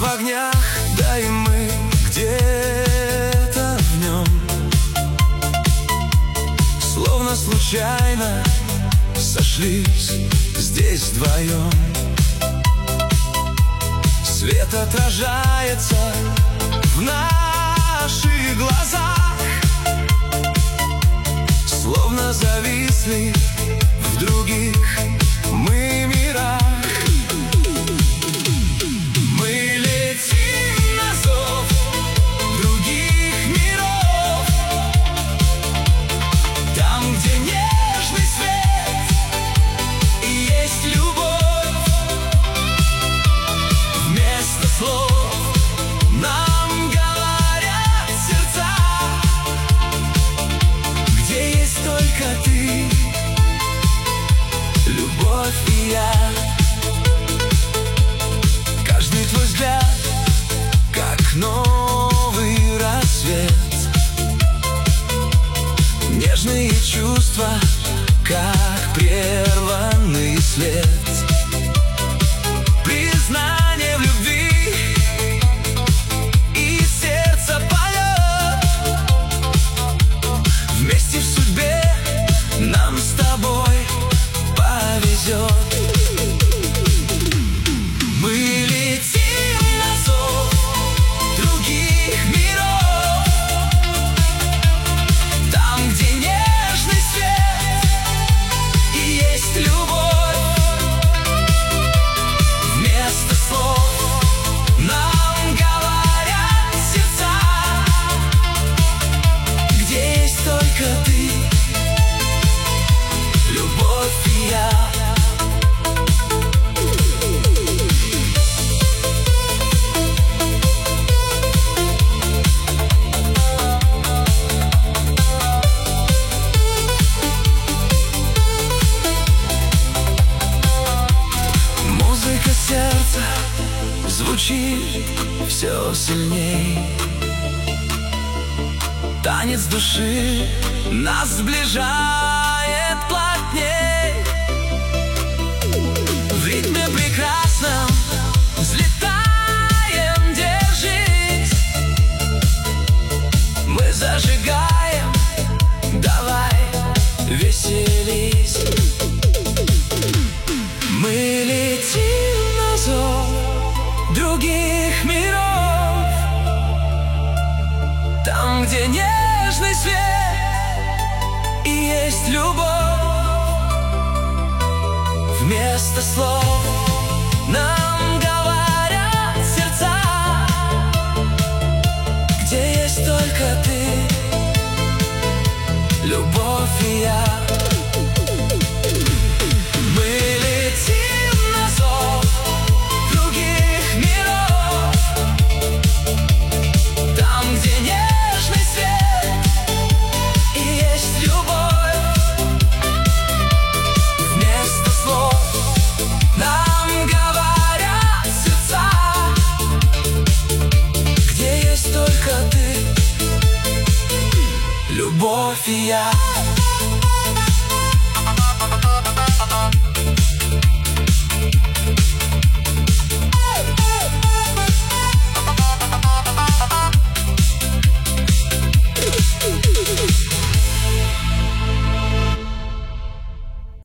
огнях, да и мы где-то в нем, словно случайно сошлись здесь вдвоем. Свет отражается в наших глазах, словно зависли в других мы мирах. Мы летим на зов других миров, там, где нежный свет и есть любовь. Вместо слов нам говорят сердца, где есть только ты, любовь и я. Каждый твой взгляд, как новый рассвет, нежные чувства, как прерванный след. Признание в любви, и сердце поет. Вместе в судьбе нам с тобой повезет. Мы летим на зов других миров, там, где нежный свет и есть любовь. Вместо слов нам говорят сердца, где есть только ты, любовь и я. Музыка сердца звучит все сильней, танец души нас сближает плотней. В ритме прекрасном взлетаем, держись. Мы зажигаем, давай веселись. Мы летим на зов других миров, там, где нежный свет и есть любовь. Вместо слов нам говорят сердца, где есть только ты, любовь и я. Мы летим на зов других миров, там, где нежный свет и есть любовь. Вместо слов нам говорят сердца, где есть только ты, любовь и я.